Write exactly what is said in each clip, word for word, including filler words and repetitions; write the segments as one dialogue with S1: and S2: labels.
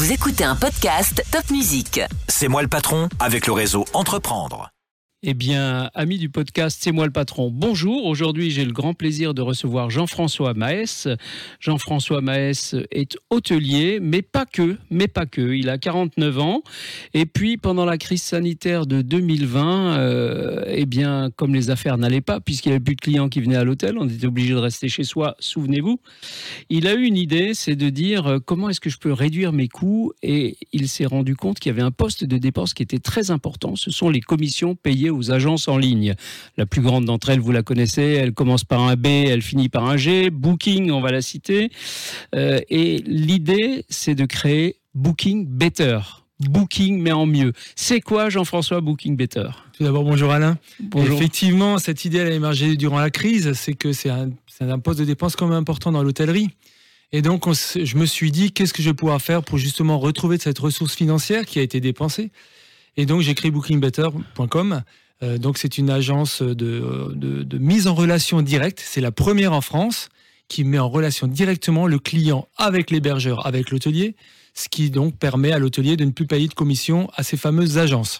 S1: Vous écoutez un podcast Top Musique.
S2: C'est moi le patron avec le réseau Entreprendre.
S3: Eh bien, amis du podcast, c'est moi le patron. Bonjour, aujourd'hui j'ai le grand plaisir de recevoir Jean-François Maes. Jean-François Maes est hôtelier, mais pas que, mais pas que. Il a quarante-neuf ans et puis pendant la crise sanitaire de deux mille vingt, euh, eh bien, comme les affaires n'allaient pas, puisqu'il n'y avait plus de clients qui venaient à l'hôtel, on était obligé de rester chez soi, souvenez-vous. Il a eu une idée, c'est de dire euh, comment est-ce que je peux réduire mes coûts, et il s'est rendu compte qu'il y avait un poste de dépense qui était très important, ce sont les commissions payées aux agences en ligne. La plus grande d'entre elles, vous la connaissez, elle commence par un B, elle finit par un G. Booking, on va la citer. Euh, et l'idée, c'est de créer Booking Better. Booking, mais en mieux. C'est quoi, Jean-François, Booking Better ?
S4: Tout d'abord, bonjour Alain.
S3: Bonjour.
S4: Effectivement, cette idée elle a émergé durant la crise. C'est que c'est un, c'est un poste de dépense quand même important dans l'hôtellerie. Et donc, on, je me suis dit, qu'est-ce que je vais pouvoir faire pour justement retrouver cette ressource financière qui a été dépensée ? Et donc, j'ai créé booking better point com. Euh, donc, c'est une agence de, de, de mise en relation directe. C'est la première en France qui met en relation directement le client avec l'hébergeur, avec l'hôtelier, ce qui donc permet à l'hôtelier de ne plus payer de commission à ces fameuses agences.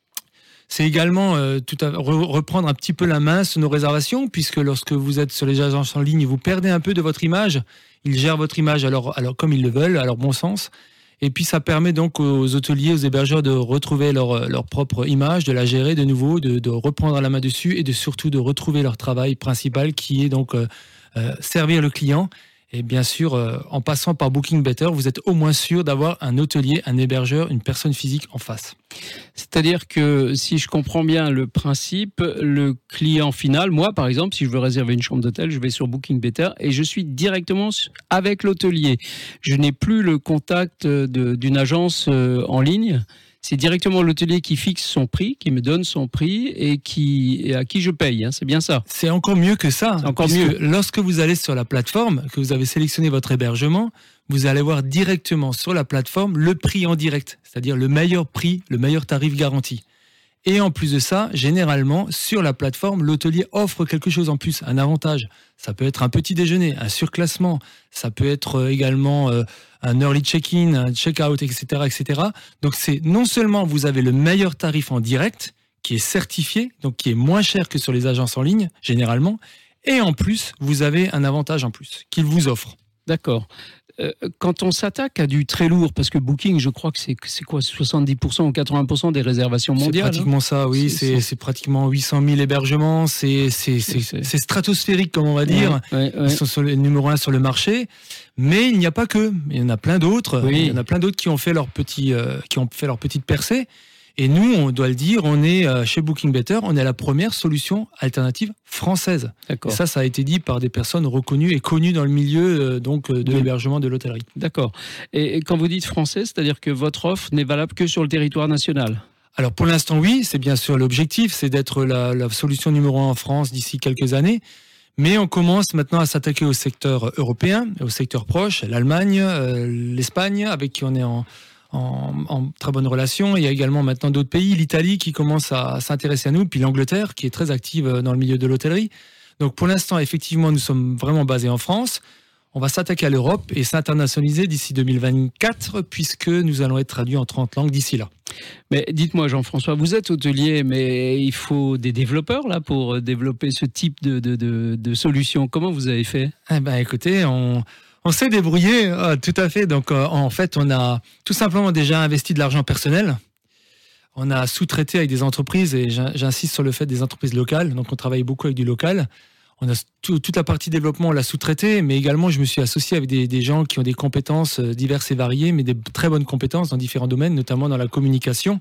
S4: C'est également euh, tout à, re, reprendre un petit peu la main sur nos réservations, puisque lorsque vous êtes sur les agences en ligne, vous perdez un peu de votre image. Ils gèrent votre image alors, alors comme ils le veulent, à leur bon sens. Et puis ça permet donc aux hôteliers, aux hébergeurs de retrouver leur, leur propre image, de la gérer de nouveau, de, de reprendre la main dessus et de surtout de retrouver leur travail principal qui est donc euh, euh, servir le client. Et bien sûr, euh, en passant par Booking Better, vous êtes au moins sûr d'avoir un hôtelier, un hébergeur, une personne physique en face.
S3: C'est-à-dire que, si je comprends bien le principe, le client final, moi par exemple, si je veux réserver une chambre d'hôtel, je vais sur Booking Better et je suis directement avec l'hôtelier. Je n'ai plus le contact de, d'une agence en ligne. C'est directement l'hôtelier qui fixe son prix, qui me donne son prix et, qui, et à qui je paye. Hein, c'est bien ça.
S4: C'est encore mieux que ça.
S3: C'est encore mieux.
S4: Lorsque vous allez sur la plateforme, que vous avez sélectionné votre hébergement, vous allez voir directement sur la plateforme le prix en direct, c'est-à-dire le meilleur prix, le meilleur tarif garanti. Et en plus de ça, généralement, sur la plateforme, l'hôtelier offre quelque chose en plus, un avantage. Ça peut être un petit déjeuner, un surclassement, ça peut être également euh, un early check-in, un check-out, et cetera, et cetera. Donc c'est non seulement vous avez le meilleur tarif en direct, qui est certifié, donc qui est moins cher que sur les agences en ligne, généralement, et en plus, vous avez un avantage en plus, qu'il vous offre.
S3: D'accord. Euh, quand on s'attaque à du très lourd, parce que Booking, je crois que c'est, c'est quoi, soixante-dix pour cent ou quatre-vingts pour cent des réservations mondiales.
S4: C'est pratiquement
S3: hein
S4: ça, oui. C'est, c'est, c'est pratiquement huit cent mille hébergements. C'est, c'est, c'est, c'est, c'est stratosphérique, comme on va dire.
S3: Ouais, ouais, ouais.
S4: Ils sont sur le numéro un sur le marché. Mais il n'y a pas que. Il y en a plein d'autres.
S3: Oui.
S4: Il y en a plein d'autres qui ont fait leur petit, euh, qui ont fait leur petite percée. Et nous, on doit le dire, on est euh, chez Booking Better, on est la première solution alternative française.
S3: D'accord.
S4: Et ça, ça a été dit par des personnes reconnues et connues dans le milieu euh, donc de
S3: Oui.
S4: l'hébergement de l'hôtellerie.
S3: D'accord. Et, et quand vous dites français, c'est-à-dire que votre offre n'est valable que sur le territoire national ?
S4: Alors pour l'instant, oui, c'est bien sûr l'objectif, c'est d'être la, la solution numéro un en France d'ici quelques années. Mais on commence maintenant à s'attaquer au secteur européen, au secteur proche, l'Allemagne, euh, l'Espagne, avec qui on est en... En, en très bonne relation. Il y a également maintenant d'autres pays, l'Italie qui commence à s'intéresser à nous, puis l'Angleterre qui est très active dans le milieu de l'hôtellerie. Donc pour l'instant, effectivement, nous sommes vraiment basés en France. On va s'attaquer à l'Europe et s'internationaliser d'ici deux mille vingt-quatre, puisque nous allons être traduits en trente langues d'ici là.
S3: Mais dites-moi, Jean-François, vous êtes hôtelier, mais il faut des développeurs là pour développer ce type de, de, de, de solution. Comment vous avez fait ?
S4: Eh ben, écoutez, on... On s'est débrouillé, euh, tout à fait. Donc, euh, en fait, on a tout simplement déjà investi de l'argent personnel. On a sous-traité avec des entreprises, et j'insiste sur le fait des entreprises locales. Donc, on travaille beaucoup avec du local. On a tout, toute la partie développement, on l'a sous-traité, mais également, je me suis associé avec des, des gens qui ont des compétences diverses et variées, mais des très bonnes compétences dans différents domaines, notamment dans la communication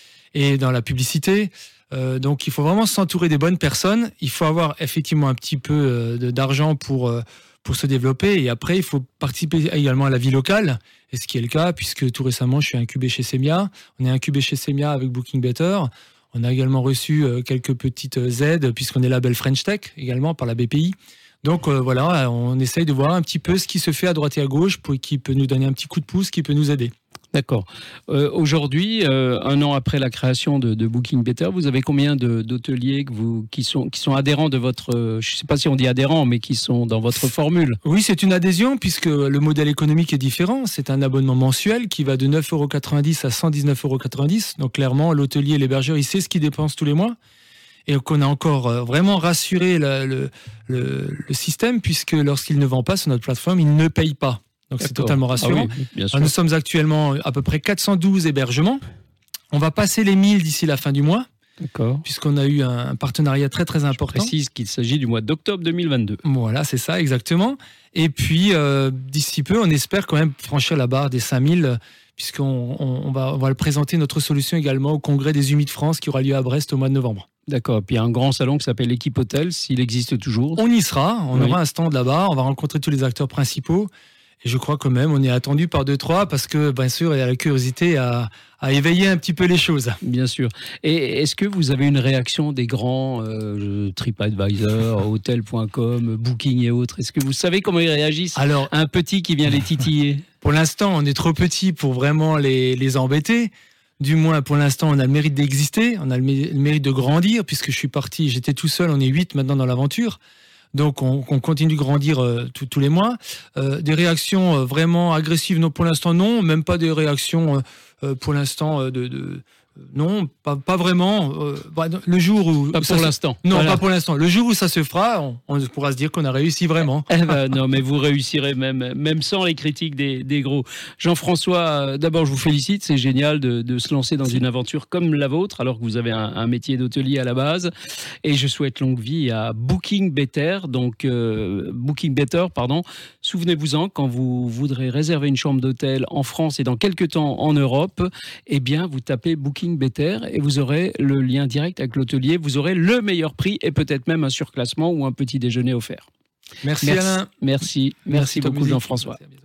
S4: et dans la publicité. Euh, donc, il faut vraiment s'entourer des bonnes personnes. Il faut avoir effectivement un petit peu euh, de, d'argent pour... Euh, pour se développer, et après il faut participer également à la vie locale, et ce qui est le cas puisque tout récemment je suis incubé chez Semia. On est incubé chez Semia avec Booking Better. On a également reçu quelques petites aides puisqu'on est label French Tech également par la B P I. Donc euh, voilà, on essaye de voir un petit peu ce qui se fait à droite et à gauche, pour qui peut nous donner un petit coup de pouce, qui peut nous aider.
S3: D'accord. Euh, aujourd'hui, euh, un an après la création de, de Booking Better, vous avez combien de, d'hôteliers que vous, qui, sont, qui sont adhérents de votre... Euh, je ne sais pas si on dit adhérents, mais qui sont dans votre formule?
S4: Oui, c'est une adhésion puisque le modèle économique est différent. C'est un abonnement mensuel qui va de neuf euros quatre-vingt-dix à cent dix-neuf euros quatre-vingt-dix. Donc clairement, l'hôtelier et l'hébergeur, il sait ce qu'il dépense tous les mois. Et qu'on a encore vraiment rassuré la, le, le, le système puisque lorsqu'il ne vend pas sur notre plateforme, il ne paye pas. Donc c'est totalement rassurant.
S3: Ah oui, bien sûr.
S4: Alors, nous sommes actuellement à peu près quatre cent douze hébergements. On va passer les mille d'ici la fin du mois.
S3: D'accord.
S4: Puisqu'on a eu un partenariat très très important.
S3: Je précise qu'il s'agit du mois d'octobre deux mille vingt-deux.
S4: Voilà, c'est ça, exactement. Et puis euh, d'ici peu, on espère quand même franchir la barre des cinq mille, puisqu'on on, on va, on va présenter notre solution également au congrès des Humides France qui aura lieu à Brest au mois de novembre.
S3: D'accord. Puis il y a un grand salon qui s'appelle l'Équipe Hôtel, s'il existe toujours.
S4: On y sera, on
S3: Oui.
S4: aura un stand là-bas, on va rencontrer tous les acteurs principaux. Et je crois quand même, on est attendu par deux, trois, parce que, bien sûr, il y a la curiosité à, à éveiller un petit peu les choses.
S3: Bien sûr. Et est-ce que vous avez une réaction des grands euh, TripAdvisor, Hotel point com, Booking et autres? Est-ce que vous savez comment ils réagissent
S4: Alors,
S3: à un petit qui vient les titiller?
S4: pour l'instant, on est trop petit pour vraiment les, les embêter. Du moins, pour l'instant, on a le mérite d'exister, on a le mé- le mérite de grandir, puisque je suis parti, j'étais tout seul, on est huit maintenant dans l'aventure. Donc, on, on continue de grandir euh, tout- tous les mois. Euh, des réactions euh, vraiment agressives, non, pour l'instant, non. Même pas des réactions, euh, euh, pour l'instant, euh, de, de... Non, pas, pas vraiment. Euh, bah, le jour où...
S3: Pas
S4: ça
S3: pour
S4: se-
S3: l'instant.
S4: Non,
S3: Voilà.
S4: pas pour l'instant. Le jour où ça se fera, on, on pourra se dire qu'on a réussi vraiment.
S3: Eh ben, non, mais vous réussirez même, même sans les critiques des, des gros. Jean-François, euh, d'abord, je vous félicite. C'est génial de, de se lancer dans une aventure comme la vôtre, alors que vous avez un, un métier d'hôtelier à la base. Et je souhaite longue vie à Booking Better. Donc, euh, Booking Better, pardon. Souvenez-vous-en, quand vous voudrez réserver une chambre d'hôtel en France et dans quelques temps en Europe, eh bien, vous tapez Booking Better et vous aurez le lien direct avec l'hôtelier. Vous aurez le meilleur prix et peut-être même un surclassement ou un petit déjeuner offert.
S4: Merci,
S3: Merci,
S4: Alain.
S3: merci, merci,
S4: Top
S3: beaucoup
S4: Musique.
S3: Jean-François.
S4: Merci, à bientôt.